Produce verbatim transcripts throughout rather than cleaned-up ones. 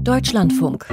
Deutschlandfunk.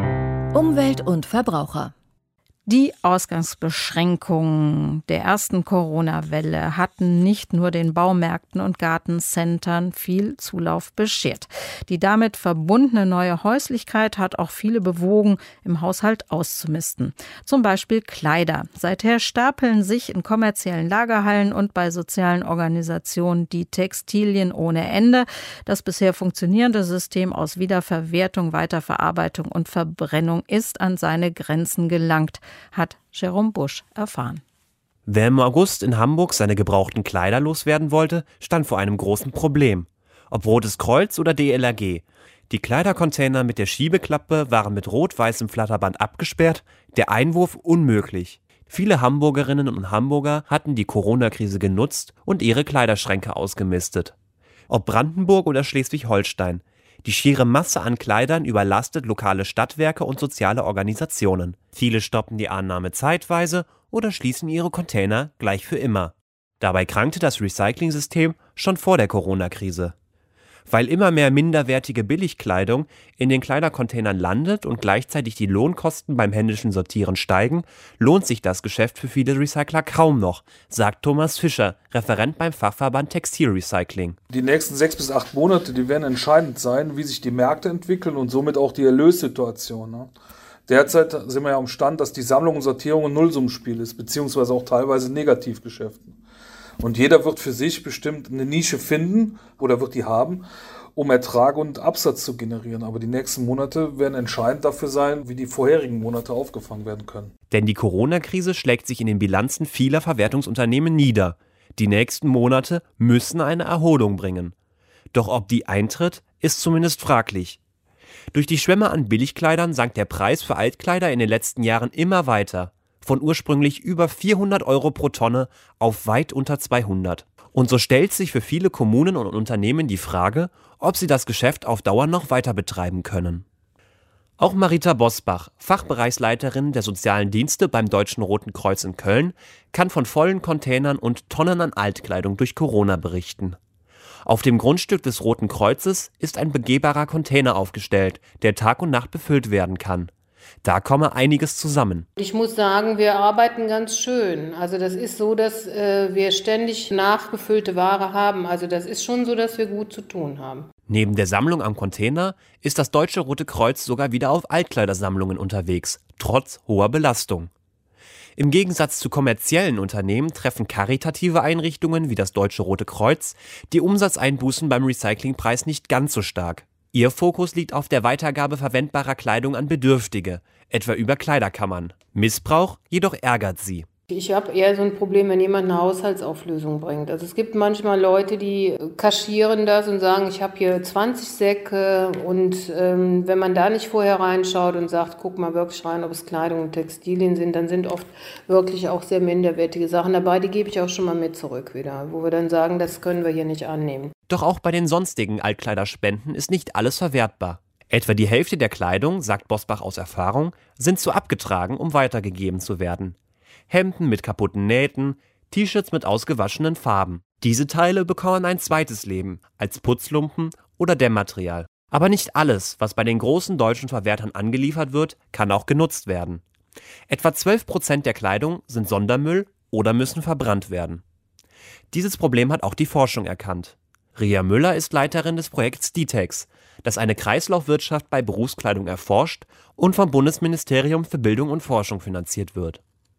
Umwelt und Verbraucher. Die Ausgangsbeschränkungen der ersten Corona-Welle hatten nicht nur den Baumärkten und Gartencentern viel Zulauf beschert. Die damit verbundene neue Häuslichkeit hat auch viele bewogen, im Haushalt auszumisten. Zum Beispiel Kleider. Seither stapeln sich in kommerziellen Lagerhallen und bei sozialen Organisationen die Textilien ohne Ende. Das bisher funktionierende System aus Wiederverwertung, Weiterverarbeitung und Verbrennung ist an seine Grenzen gelangt, hat Jerome Busch erfahren. Wer im August in Hamburg seine gebrauchten Kleider loswerden wollte, stand vor einem großen Problem. Ob Rotes Kreuz oder D L R G. Die Kleidercontainer mit der Schiebeklappe waren mit rot-weißem Flatterband abgesperrt, der Einwurf unmöglich. Viele Hamburgerinnen und Hamburger hatten die Corona-Krise genutzt und ihre Kleiderschränke ausgemistet. Ob Brandenburg oder Schleswig-Holstein. Die schiere Masse an Kleidern überlastet lokale Stadtwerke und soziale Organisationen. Viele stoppen die Annahme zeitweise oder schließen ihre Container gleich für immer. Dabei krankte das Recycling-System schon vor der Corona-Krise. Weil immer mehr minderwertige Billigkleidung in den Kleidercontainern landet und gleichzeitig die Lohnkosten beim händischen Sortieren steigen, lohnt sich das Geschäft für viele Recycler kaum noch, sagt Thomas Fischer, Referent beim Fachverband Textilrecycling. Die nächsten sechs bis acht Monate, die werden entscheidend sein, wie sich die Märkte entwickeln und somit auch die Erlössituation. Ne? Derzeit sind wir ja am Stand, dass die Sammlung und Sortierung ein Nullsummenspiel ist, beziehungsweise auch teilweise Negativgeschäften. Und jeder wird für sich bestimmt eine Nische finden oder wird die haben, um Ertrag und Absatz zu generieren. Aber die nächsten Monate werden entscheidend dafür sein, wie die vorherigen Monate aufgefangen werden können. Denn die Corona-Krise schlägt sich in den Bilanzen vieler Verwertungsunternehmen nieder. Die nächsten Monate müssen eine Erholung bringen. Doch ob die eintritt, ist zumindest fraglich. Durch die Schwemme an Billigkleidern sank der Preis für Altkleider in den letzten Jahren immer weiter. Von ursprünglich über vierhundert Euro pro Tonne auf weit unter zweihundert. Und so stellt sich für viele Kommunen und Unternehmen die Frage, ob sie das Geschäft auf Dauer noch weiter betreiben können. Auch Marita Bosbach, Fachbereichsleiterin der sozialen Dienste beim Deutschen Roten Kreuz in Köln, kann von vollen Containern und Tonnen an Altkleidung durch Corona berichten. Auf dem Grundstück des Roten Kreuzes ist ein begehbarer Container aufgestellt, der Tag und Nacht befüllt werden kann. Da komme einiges zusammen. Ich muss sagen, wir arbeiten ganz schön. Also das ist so, dass äh, wir ständig nachgefüllte Ware haben. Also das ist schon so, dass wir gut zu tun haben. Neben der Sammlung am Container ist das Deutsche Rote Kreuz sogar wieder auf Altkleidersammlungen unterwegs, trotz hoher Belastung. Im Gegensatz zu kommerziellen Unternehmen treffen karitative Einrichtungen wie das Deutsche Rote Kreuz die Umsatzeinbußen beim Recyclingpreis nicht ganz so stark. Ihr Fokus liegt auf der Weitergabe verwendbarer Kleidung an Bedürftige, etwa über Kleiderkammern. Missbrauch jedoch ärgert sie. Ich habe eher so ein Problem, wenn jemand eine Haushaltsauflösung bringt. Also es gibt manchmal Leute, die kaschieren das und sagen, ich habe hier zwanzig Säcke und ähm, wenn man da nicht vorher reinschaut und sagt, guck mal wirklich rein, ob es Kleidung und Textilien sind, dann sind oft wirklich auch sehr minderwertige Sachen dabei. Die gebe ich auch schon mal mit zurück wieder, wo wir dann sagen, das können wir hier nicht annehmen. Doch auch bei den sonstigen Altkleiderspenden ist nicht alles verwertbar. Etwa die Hälfte der Kleidung, sagt Bosbach aus Erfahrung, sind zu abgetragen, um weitergegeben zu werden. Hemden mit kaputten Nähten, T-Shirts mit ausgewaschenen Farben. Diese Teile bekommen ein zweites Leben, als Putzlumpen oder Dämmmaterial. Aber nicht alles, was bei den großen deutschen Verwertern angeliefert wird, kann auch genutzt werden. Etwa zwölf Prozent der Kleidung sind Sondermüll oder müssen verbrannt werden. Dieses Problem hat auch die Forschung erkannt. Ria Müller ist Leiterin des Projekts DITEX, das eine Kreislaufwirtschaft bei Berufskleidung erforscht und vom Bundesministerium für Bildung und Forschung finanziert wird.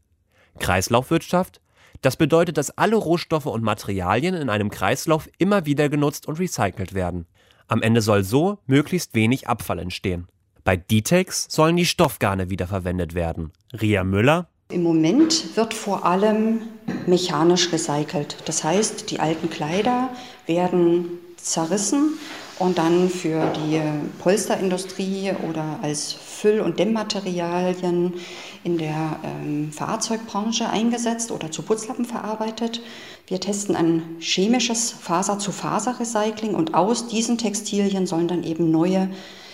Kreislaufwirtschaft? Das bedeutet, dass alle Rohstoffe und Materialien in einem Kreislauf immer wieder genutzt und recycelt werden. Am Ende soll so möglichst wenig Abfall entstehen. Bei DITEX sollen die Stoffgarne wiederverwendet werden. Ria Müller: Im Moment wird vor allem mechanisch recycelt. Das heißt, die alten Kleider werden zerrissen und dann für die Polsterindustrie oder als Füll- und Dämmmaterialien in der ähm, Fahrzeugbranche eingesetzt oder zu Putzlappen verarbeitet. Wir testen ein chemisches Faser-zu-Faser-Recycling und aus diesen Textilien sollen dann eben neue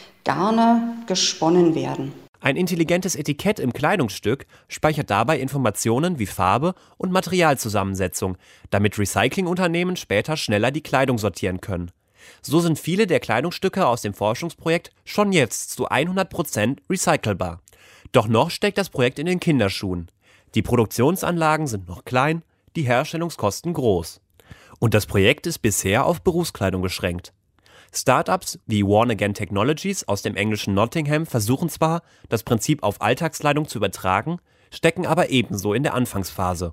Garne gesponnen werden. Ein intelligentes Etikett im Kleidungsstück speichert dabei Informationen wie Farbe und Materialzusammensetzung, damit Recyclingunternehmen später schneller die Kleidung sortieren können. So sind viele der Kleidungsstücke aus dem Forschungsprojekt schon jetzt zu hundert Prozent recycelbar. Doch noch steckt das Projekt in den Kinderschuhen. Die Produktionsanlagen sind noch klein, die Herstellungskosten groß. Und das Projekt ist bisher auf Berufskleidung beschränkt. Startups wie Worn Again Technologies aus dem englischen Nottingham versuchen zwar, das Prinzip auf Alltagskleidung zu übertragen, stecken aber ebenso in der Anfangsphase.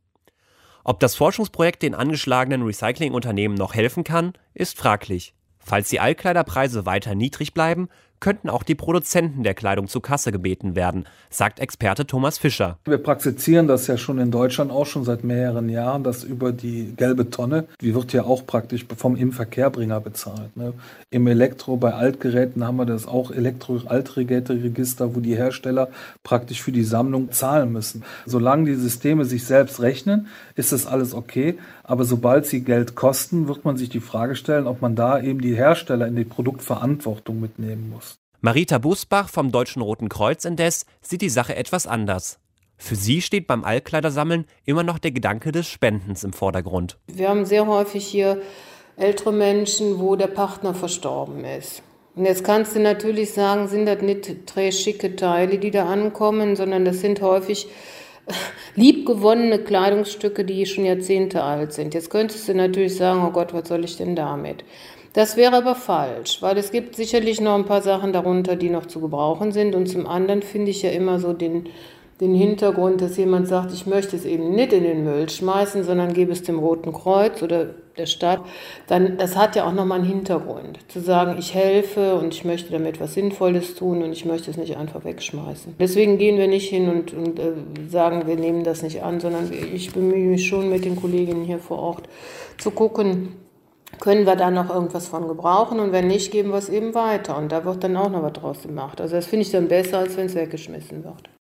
Ob das Forschungsprojekt den angeschlagenen Recyclingunternehmen noch helfen kann, ist fraglich. Falls die Altkleiderpreise weiter niedrig bleiben, könnten auch die Produzenten der Kleidung zur Kasse gebeten werden, sagt Experte Thomas Fischer. Wir praktizieren das ja schon in Deutschland auch schon seit mehreren Jahren, dass über die gelbe Tonne, die wird ja auch praktisch vom Inverkehrbringer bezahlt. Ne? Im Elektro, bei Altgeräten haben wir das auch Elektro-Altgeräte-Register, wo die Hersteller praktisch für die Sammlung zahlen müssen. Solange die Systeme sich selbst rechnen, ist das alles okay. Aber sobald sie Geld kosten, wird man sich die Frage stellen, ob man da eben die Hersteller in die Produktverantwortung mitnehmen muss. Marita Busbach vom Deutschen Roten Kreuz indes sieht die Sache etwas anders. Für sie steht beim Altkleidersammeln immer noch der Gedanke des Spendens im Vordergrund. Wir haben sehr häufig hier ältere Menschen, wo der Partner verstorben ist. Und jetzt kannst du natürlich sagen, sind das nicht drei schicke Teile, die da ankommen, sondern das sind häufig liebgewonnene Kleidungsstücke, die schon Jahrzehnte alt sind. Jetzt könntest du natürlich sagen, oh Gott, was soll ich denn damit? Das wäre aber falsch, weil es gibt sicherlich noch ein paar Sachen darunter, die noch zu gebrauchen sind. Und zum anderen finde ich ja immer so den, den Hintergrund, dass jemand sagt, ich möchte es eben nicht in den Müll schmeißen, sondern gebe es dem Roten Kreuz oder der Stadt. Dann, das hat ja auch nochmal einen Hintergrund, zu sagen, ich helfe und ich möchte damit was Sinnvolles tun und ich möchte es nicht einfach wegschmeißen. Deswegen gehen wir nicht hin und, und äh, sagen, wir nehmen das nicht an, sondern ich bemühe mich schon mit den Kolleginnen hier vor Ort zu gucken, können wir da noch irgendwas von gebrauchen und wenn nicht, geben wir es eben weiter. Und da wird dann auch noch was draus gemacht. Also das finde ich dann besser, als wenn es weggeschmissen wird.